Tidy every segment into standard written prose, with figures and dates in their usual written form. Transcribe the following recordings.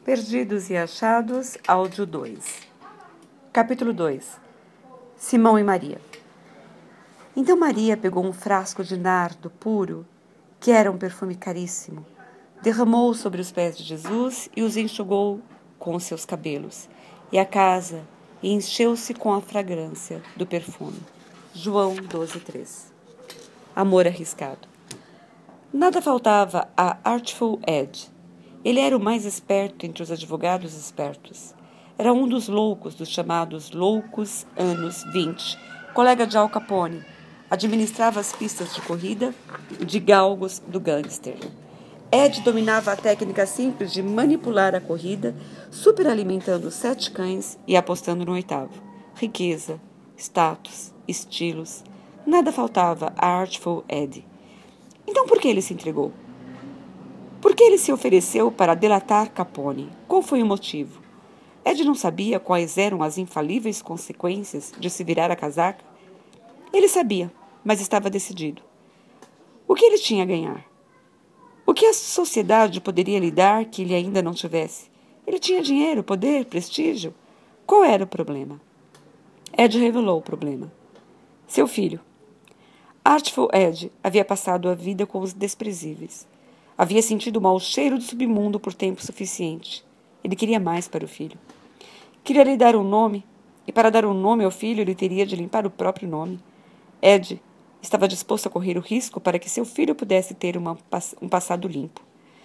Perdidos e Achados, áudio 2. Capítulo 2. Simão e Maria. Então Maria pegou um frasco de nardo puro, que era um perfume caríssimo, derramou sobre os pés de Jesus e os enxugou com os seus cabelos, e a casa encheu-se com a fragrância do perfume. João 12:3. Amor arriscado. Nada faltava a Artful Ed. Ele era o mais esperto entre os advogados espertos. Era um dos chamados loucos anos 20, colega de Al Capone. Administrava as pistas de corrida de galgos do gangster. Ed dominava a técnica simples de manipular a corrida, superalimentando 7 cães e apostando no 8º. Riqueza, status, estilos. Nada faltava a Artful Ed. Então por que ele se entregou? Por que ele se ofereceu para delatar Capone? Qual foi o motivo? Ed não sabia quais eram as infalíveis consequências de se virar a casaca? Ele sabia, mas estava decidido. O que ele tinha a ganhar? O que a sociedade poderia lhe dar que ele ainda não tivesse? Ele tinha dinheiro, poder, prestígio. Qual era o problema? Ed revelou o problema. Seu filho. Artful Ed havia passado a vida com os desprezíveis. Havia sentido o mau cheiro do submundo por tempo suficiente. Ele queria mais para o filho. Queria lhe dar um nome, e para dar um nome ao filho ele teria de limpar o próprio nome. Ed estava disposto a correr o risco para que seu filho pudesse ter um passado limpo.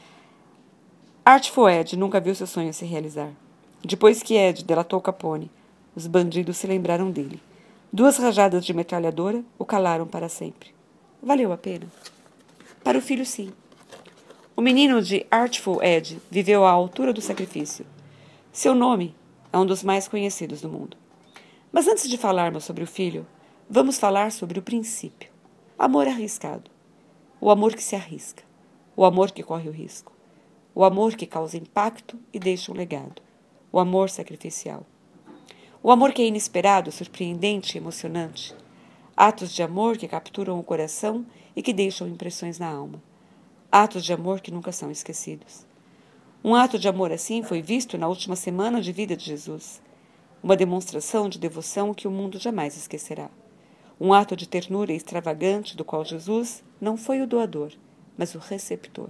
Artful Ed nunca viu seu sonho se realizar. Depois que Ed delatou Capone, os bandidos se lembraram dele. 2 rajadas de metralhadora o calaram para sempre. Valeu a pena? Para o filho, sim. O menino de Artful Ed viveu à altura do sacrifício. Seu nome é um dos mais conhecidos do mundo. Mas antes de falarmos sobre o filho, vamos falar sobre o princípio. Amor arriscado. O amor que se arrisca. O amor que corre o risco. O amor que causa impacto e deixa um legado. O amor sacrificial. O amor que é inesperado, surpreendente e emocionante. Atos de amor que capturam o coração e que deixam impressões na alma. Atos de amor que nunca são esquecidos. Um ato de amor assim foi visto na última semana de vida de Jesus. Uma demonstração de devoção que o mundo jamais esquecerá. Um ato de ternura extravagante do qual Jesus não foi o doador, mas o receptor.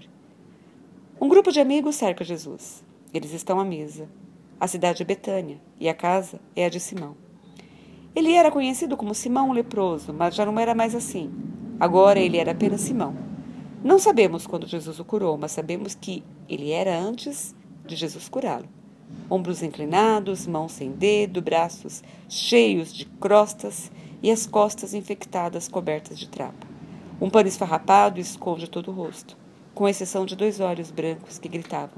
Um grupo de amigos cerca Jesus. Eles estão à mesa. A cidade é Betânia e a casa é a de Simão. Ele era conhecido como Simão o leproso, mas já não era mais assim. Agora ele era apenas Simão. Não sabemos quando Jesus o curou, mas sabemos que ele era antes de Jesus curá-lo. Ombros inclinados, mãos sem dedo, braços cheios de crostas e as costas infectadas cobertas de trapo. Um pano esfarrapado esconde todo o rosto, com exceção de 2 olhos brancos que gritavam.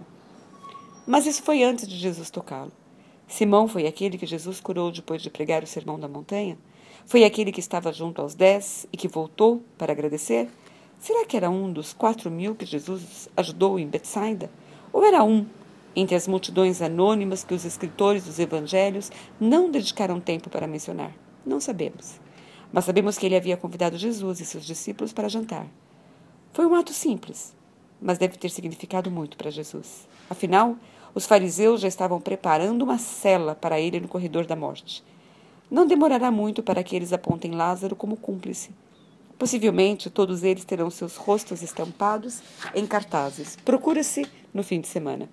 Mas isso foi antes de Jesus tocá-lo. Simão foi aquele que Jesus curou depois de pregar o Sermão da Montanha? Foi aquele que estava junto aos 10 e que voltou para agradecer? Será que era um dos 4.000 que Jesus ajudou em Betsaida? Ou era um entre as multidões anônimas que os escritores dos evangelhos não dedicaram tempo para mencionar? Não sabemos. Mas sabemos que ele havia convidado Jesus e seus discípulos para jantar. Foi um ato simples, mas deve ter significado muito para Jesus. Afinal, os fariseus já estavam preparando uma cela para ele no corredor da morte. Não demorará muito para que eles apontem Lázaro como cúmplice. Possivelmente, todos eles terão seus rostos estampados em cartazes. Procura-se no fim de semana.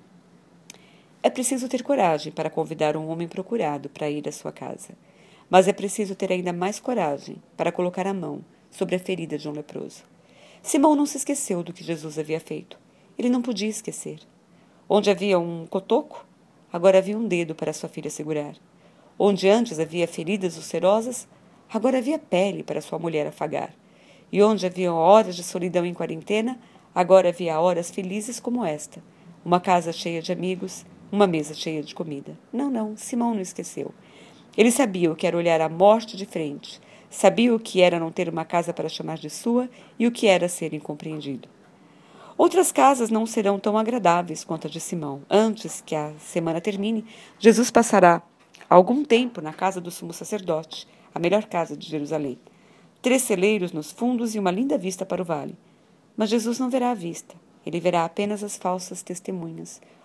É preciso ter coragem para convidar um homem procurado para ir à sua casa. Mas é preciso ter ainda mais coragem para colocar a mão sobre a ferida de um leproso. Simão não se esqueceu do que Jesus havia feito. Ele não podia esquecer. Onde havia um cotoco, agora havia um dedo para sua filha segurar. Onde antes havia feridas ulcerosas, agora havia pele para sua mulher afagar. E onde havia horas de solidão em quarentena, agora havia horas felizes como esta. Uma casa cheia de amigos, uma mesa cheia de comida. Não, Simão não esqueceu. Ele sabia o que era olhar a morte de frente. Sabia o que era não ter uma casa para chamar de sua e o que era ser incompreendido. Outras casas não serão tão agradáveis quanto a de Simão. Antes que a semana termine, Jesus passará algum tempo na casa do sumo sacerdote, a melhor casa de Jerusalém. 3 celeiros nos fundos e uma linda vista para o vale. Mas Jesus não verá a vista. Ele verá apenas as falsas testemunhas,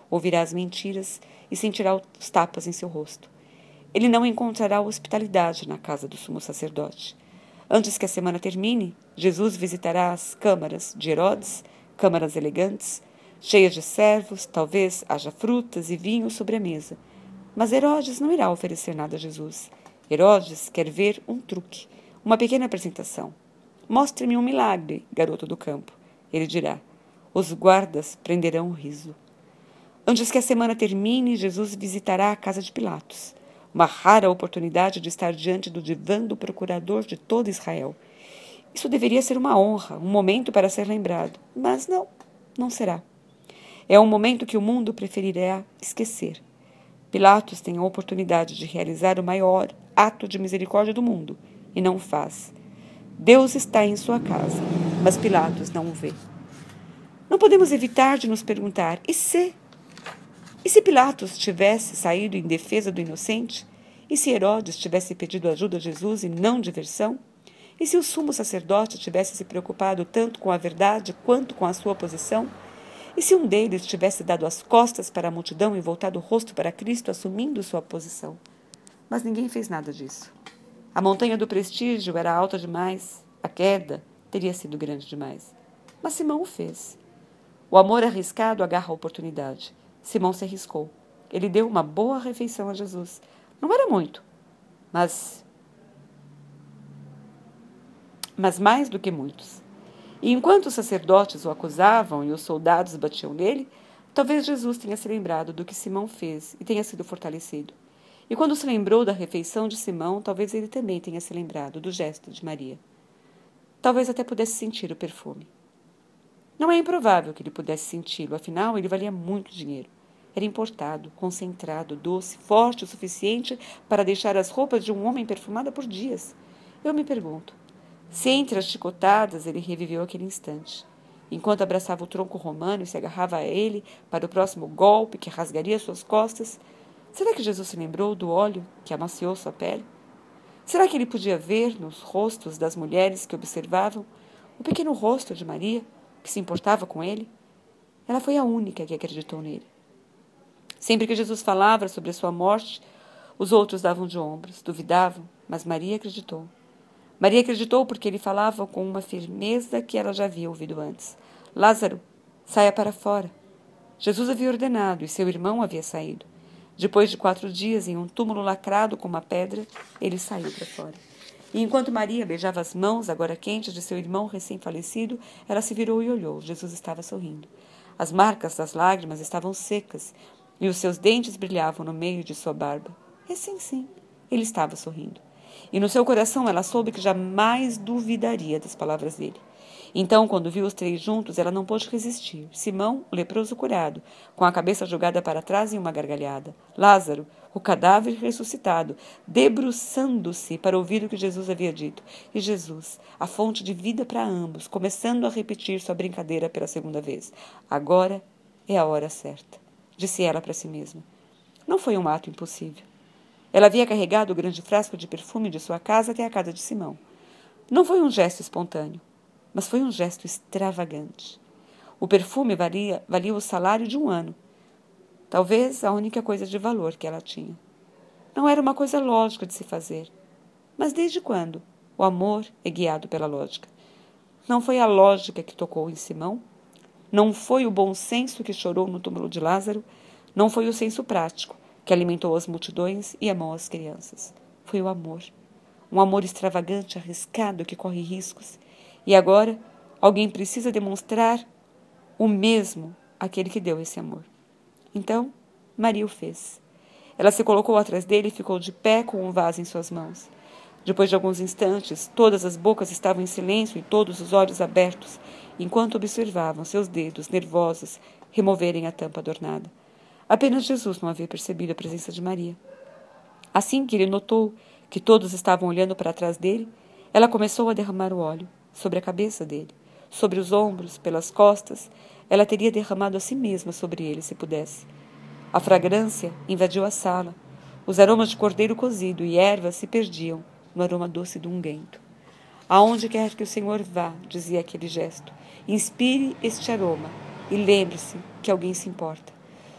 ouvirá as mentiras e sentirá os tapas em seu rosto. Ele não encontrará hospitalidade na casa do sumo sacerdote. Antes que a semana termine, Jesus visitará as câmaras de Herodes, câmaras elegantes, cheias de servos, talvez haja frutas e vinho sobre a mesa. Mas Herodes não irá oferecer nada a Jesus. Herodes quer ver um truque, uma pequena apresentação. Mostre-me um milagre, garoto do campo. Ele dirá. Os guardas prenderão o riso. Antes que a semana termine, Jesus visitará a casa de Pilatos. Uma rara oportunidade de estar diante do divã do procurador de todo Israel. Isso deveria ser uma honra, um momento para ser lembrado. Mas não será. É um momento que o mundo preferirá esquecer. Pilatos tem a oportunidade de realizar o maior ato de misericórdia do mundo, e não o faz. Deus está em sua casa, mas Pilatos não o vê. Não podemos evitar de nos perguntar, e se Pilatos tivesse saído em defesa do inocente? E se Herodes tivesse pedido ajuda a Jesus e não diversão? E se o sumo sacerdote tivesse se preocupado tanto com a verdade quanto com a sua posição? E se um deles tivesse dado as costas para a multidão e voltado o rosto para Cristo, assumindo sua posição? Mas ninguém fez nada disso. A montanha do prestígio era alta demais, a queda teria sido grande demais. Mas Simão o fez. O amor arriscado agarra a oportunidade. Simão se arriscou. Ele deu uma boa refeição a Jesus. Não era muito, mas mais do que muitos. E enquanto os sacerdotes o acusavam e os soldados batiam nele, talvez Jesus tenha se lembrado do que Simão fez e tenha sido fortalecido. E quando se lembrou da refeição de Simão, talvez ele também tenha se lembrado do gesto de Maria. Talvez até pudesse sentir o perfume. Não é improvável que ele pudesse senti-lo, afinal ele valia muito dinheiro. Era importado, concentrado, doce, forte o suficiente para deixar as roupas de um homem perfumada por dias. Eu me pergunto, se entre as chicotadas ele reviveu aquele instante, enquanto abraçava o tronco romano e se agarrava a ele para o próximo golpe que rasgaria suas costas, será que Jesus se lembrou do óleo que amaciou sua pele? Será que ele podia ver nos rostos das mulheres que observavam o pequeno rosto de Maria, que se importava com ele? Ela foi a única que acreditou nele. Sempre que Jesus falava sobre a sua morte, os outros davam de ombros, duvidavam, mas Maria acreditou. Maria acreditou porque ele falava com uma firmeza que ela já havia ouvido antes. Lázaro, saia para fora. Jesus havia ordenado e seu irmão havia saído. Depois de 4 dias, em um túmulo lacrado com uma pedra, ele saiu para fora. E enquanto Maria beijava as mãos, agora quentes, de seu irmão recém-falecido, ela se virou e olhou. Jesus estava sorrindo. As marcas das lágrimas estavam secas e os seus dentes brilhavam no meio de sua barba. E sim, ele estava sorrindo. E no seu coração ela soube que jamais duvidaria das palavras dele. Então, quando viu os 3 juntos, ela não pôde resistir. Simão, o leproso curado, com a cabeça jogada para trás em uma gargalhada. Lázaro, o cadáver ressuscitado, debruçando-se para ouvir o que Jesus havia dito. E Jesus, a fonte de vida para ambos, começando a repetir sua brincadeira pela 2ª vez. Agora é a hora certa, disse ela para si mesma. Não foi um ato impossível. Ela havia carregado o grande frasco de perfume de sua casa até a casa de Simão. Não foi um gesto espontâneo, mas foi um gesto extravagante. O perfume valia o salário de um ano. Talvez a única coisa de valor que ela tinha. Não era uma coisa lógica de se fazer. Mas desde quando o amor é guiado pela lógica? Não foi a lógica que tocou em Simão? Não foi o bom senso que chorou no túmulo de Lázaro? Não foi o senso prático que alimentou as multidões e amou as crianças? Foi o amor. Um amor extravagante, arriscado, que corre riscos. E agora, alguém precisa demonstrar o mesmo àquele que deu esse amor. Então, Maria o fez. Ela se colocou atrás dele e ficou de pé com um vaso em suas mãos. Depois de alguns instantes, todas as bocas estavam em silêncio e todos os olhos abertos, enquanto observavam seus dedos, nervosos, removerem a tampa adornada. Apenas Jesus não havia percebido a presença de Maria. Assim que ele notou que todos estavam olhando para trás dele, ela começou a derramar o óleo sobre a cabeça dele, sobre os ombros, pelas costas. Ela teria derramado a si mesma sobre ele, se pudesse. A fragrância invadiu a sala. Os aromas de cordeiro cozido e ervas se perdiam no aroma doce do unguento. Aonde quer que o Senhor vá, dizia aquele gesto, inspire este aroma e lembre-se que alguém se importa.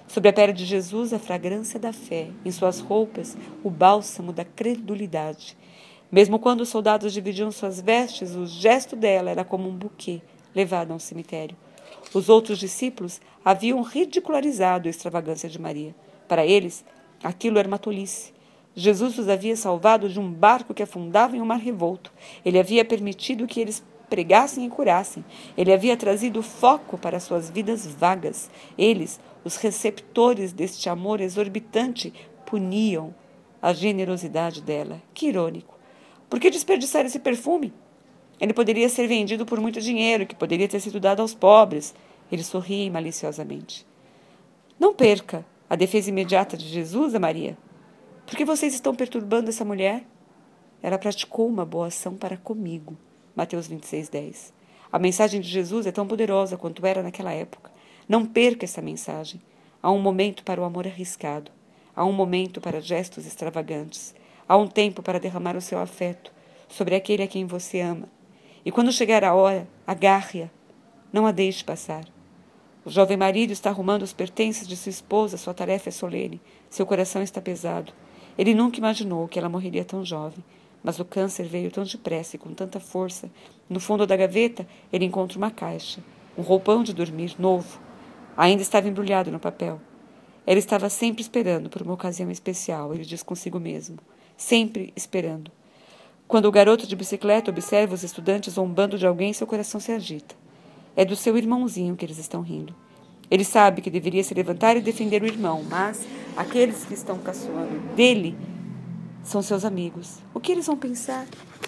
Sobre a pele de Jesus, a fragrância da fé. Em suas roupas, o bálsamo da credulidade. Mesmo quando os soldados dividiam suas vestes, o gesto dela era como um buquê levado a um cemitério. Os outros discípulos haviam ridicularizado a extravagância de Maria. Para eles, aquilo era uma tolice. Jesus os havia salvado de um barco que afundava em um mar revolto. Ele havia permitido que eles pregassem e curassem. Ele havia trazido foco para suas vidas vagas. Eles, os receptores deste amor exorbitante, puniam a generosidade dela. Que irônico. Por que desperdiçar esse perfume? Ele poderia ser vendido por muito dinheiro, que poderia ter sido dado aos pobres. Ele sorria maliciosamente. Não perca a defesa imediata de Jesus, a Maria. Por que vocês estão perturbando essa mulher? Ela praticou uma boa ação para comigo. Mateus 26:10. A mensagem de Jesus é tão poderosa quanto era naquela época. Não perca essa mensagem. Há um momento para o amor arriscado. Há um momento para gestos extravagantes. Há um tempo para derramar o seu afeto sobre aquele a quem você ama. E quando chegar a hora, agarre-a. Não a deixe passar. O jovem marido está arrumando os pertences de sua esposa, sua tarefa é solene. Seu coração está pesado. Ele nunca imaginou que ela morreria tão jovem. Mas o câncer veio tão depressa e com tanta força. No fundo da gaveta, ele encontra uma caixa. Um roupão de dormir, novo. Ainda estava embrulhado no papel. Ela estava sempre esperando por uma ocasião especial, ele diz consigo mesmo. Sempre esperando. Quando o garoto de bicicleta observa os estudantes zombando de alguém, seu coração se agita. É do seu irmãozinho que eles estão rindo. Ele sabe que deveria se levantar e defender o irmão, mas aqueles que estão caçoando dele são seus amigos. O que eles vão pensar?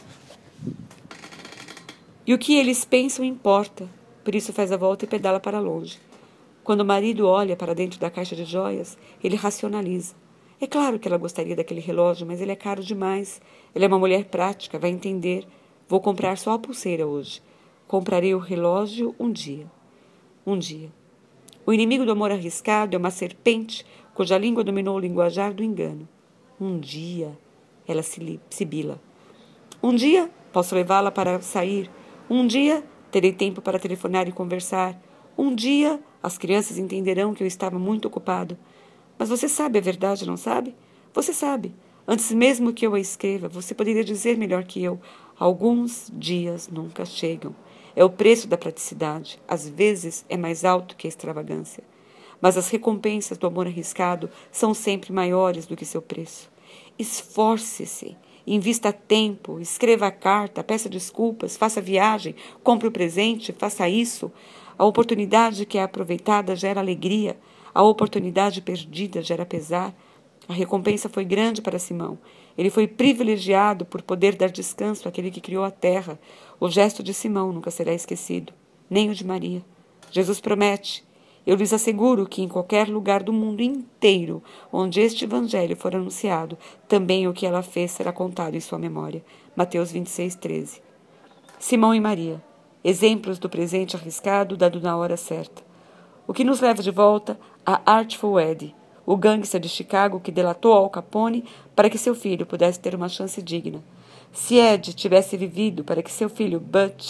E o que eles pensam importa. Por isso faz a volta e pedala para longe. Quando o marido olha para dentro da caixa de joias, ele racionaliza. É claro que ela gostaria daquele relógio, mas ele é caro demais. Ela é uma mulher prática, vai entender. Vou comprar só a pulseira hoje. Comprarei o relógio um dia. Um dia. O inimigo do amor arriscado é uma serpente cuja língua dominou o linguajar do engano. Um dia, ela sibila. Um dia, posso levá-la para sair. Um dia, terei tempo para telefonar e conversar. Um dia, as crianças entenderão que eu estava muito ocupado. Mas você sabe a verdade, não sabe? Você sabe. Antes mesmo que eu a escreva, você poderia dizer melhor que eu. Alguns dias nunca chegam. É o preço da praticidade. Às vezes é mais alto que a extravagância. Mas as recompensas do amor arriscado são sempre maiores do que seu preço. Esforce-se. Invista tempo, escreva a carta, peça desculpas, faça viagem, compre o presente, faça isso. A oportunidade que é aproveitada gera alegria. A oportunidade perdida gera pesar. A recompensa foi grande para Simão. Ele foi privilegiado por poder dar descanso àquele que criou a terra. O gesto de Simão nunca será esquecido, nem o de Maria. Jesus promete: eu lhes asseguro que em qualquer lugar do mundo inteiro onde este evangelho for anunciado, também o que ela fez será contado em sua memória. Mateus 26:13. Simão e Maria, exemplos do presente arriscado dado na hora certa. O que nos leva de volta a Artful Ed, o gangster de Chicago que delatou Al Capone para que seu filho pudesse ter uma chance digna. Se Ed tivesse vivido para ver seu filho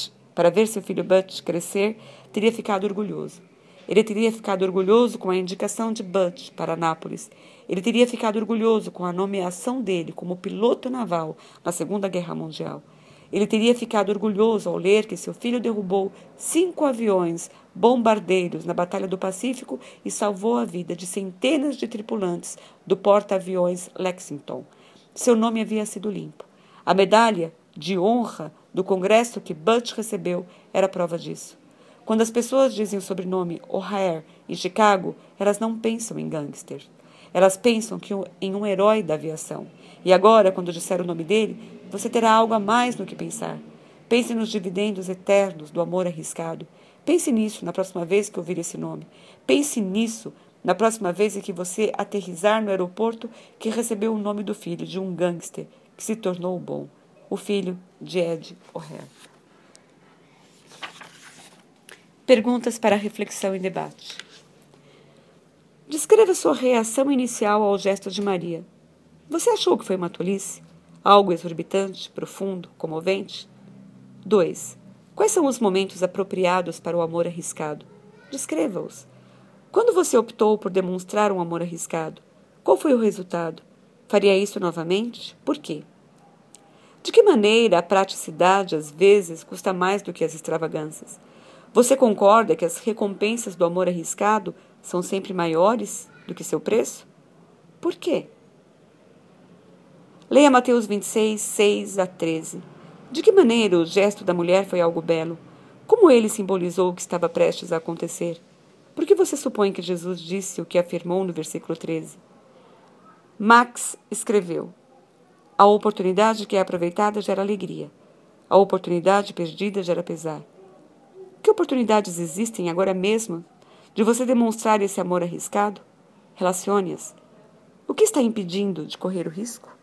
Butch crescer, teria ficado orgulhoso. Ele teria ficado orgulhoso com a indicação de Butch para Nápoles. Ele teria ficado orgulhoso com a nomeação dele como piloto naval na Segunda Guerra Mundial. Ele teria ficado orgulhoso ao ler que seu filho derrubou 5 aviões bombardeiros na Batalha do Pacífico e salvou a vida de centenas de tripulantes do porta-aviões Lexington. Seu nome havia sido limpo. A medalha de honra do Congresso que Butch recebeu era prova disso. Quando as pessoas dizem o sobrenome O'Hare em Chicago, elas não pensam em gangster. Elas pensam em um herói da aviação. E agora, quando disser o nome dele, você terá algo a mais no que pensar. Pense nos dividendos eternos do amor arriscado. Pense nisso na próxima vez que ouvir esse nome. Pense nisso na próxima vez em que você aterrissar no aeroporto que recebeu o nome do filho de um gangster que se tornou bom. O filho de Ed O'Hare. Perguntas para reflexão e debate. Descreva sua reação inicial ao gesto de Maria. Você achou que foi uma tolice? Algo exorbitante, profundo, comovente? 2. Quais são os momentos apropriados para o amor arriscado? Descreva-os. Quando você optou por demonstrar um amor arriscado, qual foi o resultado? Faria isso novamente? Por quê? De que maneira a praticidade, às vezes, custa mais do que as extravagâncias? Você concorda que as recompensas do amor arriscado são sempre maiores do que seu preço? Por quê? Leia Mateus 26, 6 a 13. De que maneira o gesto da mulher foi algo belo? Como ele simbolizou o que estava prestes a acontecer? Por que você supõe que Jesus disse o que afirmou no versículo 13? Max escreveu: a oportunidade que é aproveitada gera alegria. A oportunidade perdida gera pesar. Que oportunidades existem agora mesmo de você demonstrar esse amor arriscado? Relacione-as. O que está impedindo de correr o risco?